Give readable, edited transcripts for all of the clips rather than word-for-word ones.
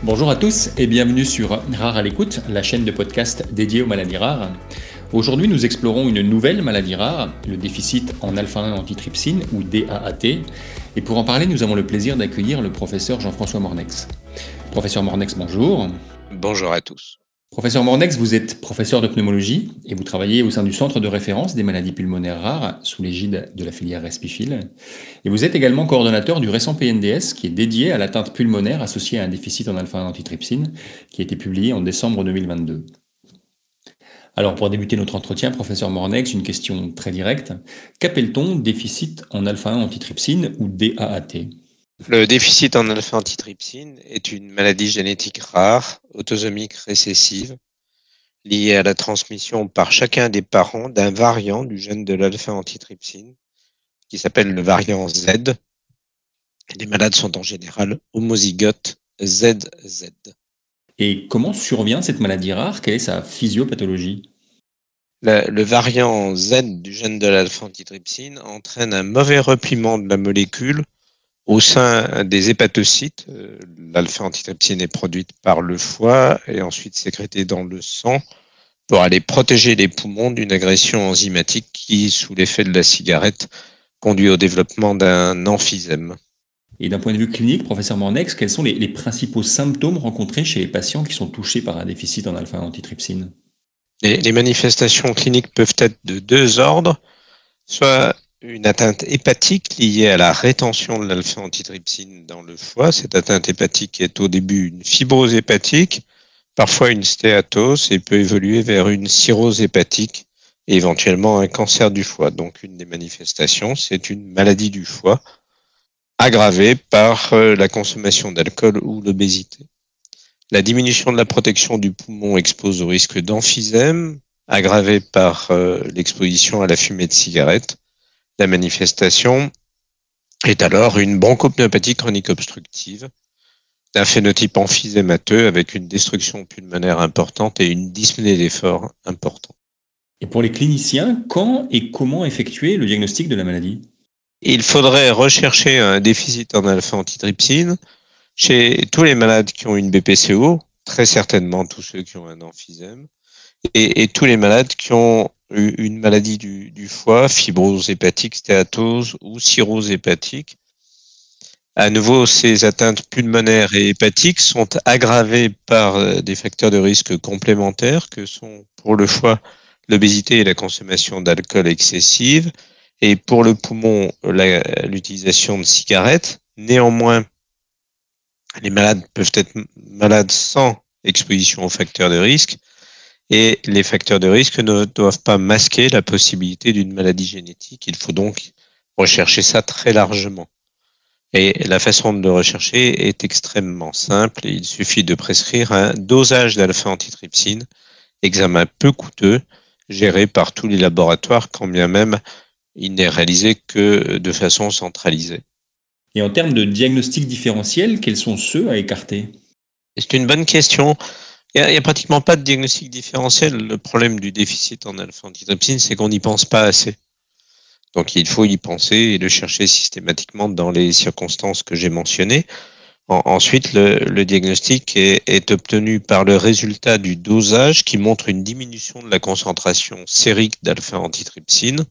Bonjour à tous et bienvenue sur Rare à l'écoute, la chaîne de podcast dédiée aux maladies rares. Aujourd'hui, nous explorons une nouvelle maladie rare, le déficit en alpha-1 antitrypsine ou DAAT. Et pour en parler, nous avons le plaisir d'accueillir le professeur Jean-François Mornex. Professeur Mornex, bonjour. Bonjour à tous. Professeur Mornex, vous êtes professeur de pneumologie et vous travaillez au sein du Centre de référence des maladies pulmonaires rares sous l'égide de la filière Respifil. Et vous êtes également coordonnateur du récent PNDS qui est dédié à l'atteinte pulmonaire associée à un déficit en alpha-1 antitrypsine qui a été publié en décembre 2022. Alors pour débuter notre entretien, professeur Mornex, une question très directe. Qu'appelle-t-on déficit en alpha-1 antitrypsine ou DAAT ? Le déficit en alpha-antitrypsine est une maladie génétique rare, autosomique récessive, liée à la transmission par chacun des parents d'un variant du gène de l'alpha-antitrypsine, qui s'appelle le variant Z. Les malades sont en général homozygotes ZZ. Et comment survient cette maladie rare ? Quelle est sa physiopathologie ? Le variant Z du gène de l'alpha-antitrypsine entraîne un mauvais repliement de la molécule au sein des hépatocytes. L'alpha-antitrypsine est produite par le foie et ensuite sécrétée dans le sang pour aller protéger les poumons d'une agression enzymatique qui, sous l'effet de la cigarette, conduit au développement d'un emphysème. Et d'un point de vue clinique, professeur Mornex, quels sont les principaux symptômes rencontrés chez les patients qui sont touchés par un déficit en alpha-antitrypsine ? Les manifestations cliniques peuvent être de deux ordres, soit une atteinte hépatique liée à la rétention de l'alpha-antitrypsine dans le foie. Cette atteinte hépatique est au début une fibrose hépatique, parfois une stéatose, et peut évoluer vers une cirrhose hépatique et éventuellement un cancer du foie. Donc une des manifestations, c'est une maladie du foie aggravée par la consommation d'alcool ou l'obésité. La diminution de la protection du poumon expose au risque d'emphysème, aggravé par l'exposition à la fumée de cigarette. La manifestation est alors une bronchopneumopathie chronique obstructive, d'un phénotype emphysémateux avec une destruction pulmonaire importante et une dyspnée d'effort importante. Et pour les cliniciens, quand et comment effectuer le diagnostic de la maladie ? Il faudrait rechercher un déficit en alpha-antitrypsine chez tous les malades qui ont une BPCO, très certainement tous ceux qui ont un emphysème, et tous les malades qui ont une maladie du foie, fibrose hépatique, stéatose ou cirrhose hépatique. À nouveau, ces atteintes pulmonaires et hépatiques sont aggravées par des facteurs de risque complémentaires que sont pour le foie l'obésité et la consommation d'alcool excessive, et pour le poumon l'utilisation de cigarettes. Néanmoins, les malades peuvent être malades sans exposition aux facteurs de risque, et les facteurs de risque ne doivent pas masquer la possibilité d'une maladie génétique. Il faut donc rechercher ça très largement. Et la façon de le rechercher est extrêmement simple. Il suffit de prescrire un dosage d'alpha-antitrypsine, examen peu coûteux, géré par tous les laboratoires, quand bien même il n'est réalisé que de façon centralisée. Et en termes de diagnostic différentiel, quels sont ceux à écarter ? C'est une bonne question. Il n'y a pratiquement pas de diagnostic différentiel. Le problème du déficit en alpha-antitrypsine, c'est qu'on n'y pense pas assez. Donc il faut y penser et le chercher systématiquement dans les circonstances que j'ai mentionnées. Ensuite, le diagnostic est obtenu par le résultat du dosage qui montre une diminution de la concentration sérique d'alpha-antitrypsine.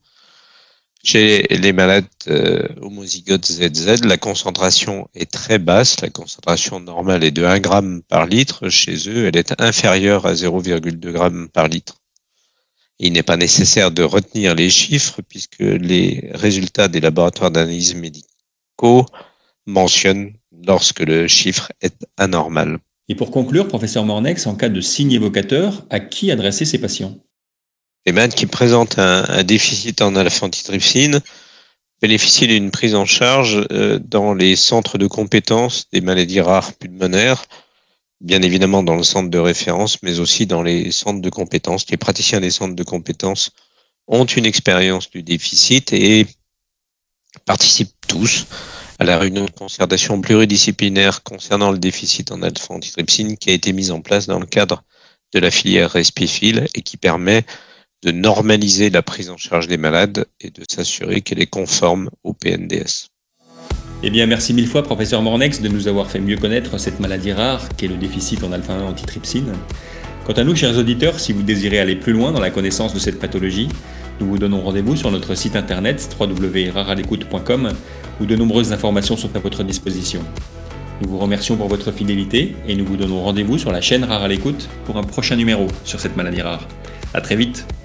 Chez les malades homozygotes ZZ, la concentration est très basse. La concentration normale est de 1 g par litre. Chez eux, elle est inférieure à 0,2 g par litre. Il n'est pas nécessaire de retenir les chiffres puisque les résultats des laboratoires d'analyse médicaux mentionnent lorsque le chiffre est anormal. Et pour conclure, professeur Mornex, en cas de signe évocateur, à qui adresser ces patients ? Les malades qui présentent un déficit en alpha-antitrypsine bénéficient d'une prise en charge dans les centres de compétences des maladies rares pulmonaires, bien évidemment dans le centre de référence, mais aussi dans les centres de compétences. Les praticiens des centres de compétences ont une expérience du déficit et participent tous à la réunion de concertation pluridisciplinaire concernant le déficit en alpha-antitrypsine qui a été mise en place dans le cadre de la filière Respifil et qui permet de normaliser la prise en charge des malades et de s'assurer qu'elle est conforme au PNDS. Eh bien, merci mille fois, professeur Mornex, de nous avoir fait mieux connaître cette maladie rare qu'est le déficit en alpha-1 antitrypsine. Quant à nous, chers auditeurs, si vous désirez aller plus loin dans la connaissance de cette pathologie, nous vous donnons rendez-vous sur notre site internet www.rarealecoute.com où de nombreuses informations sont à votre disposition. Nous vous remercions pour votre fidélité et nous vous donnons rendez-vous sur la chaîne Rare à l'écoute pour un prochain numéro sur cette maladie rare. À très vite.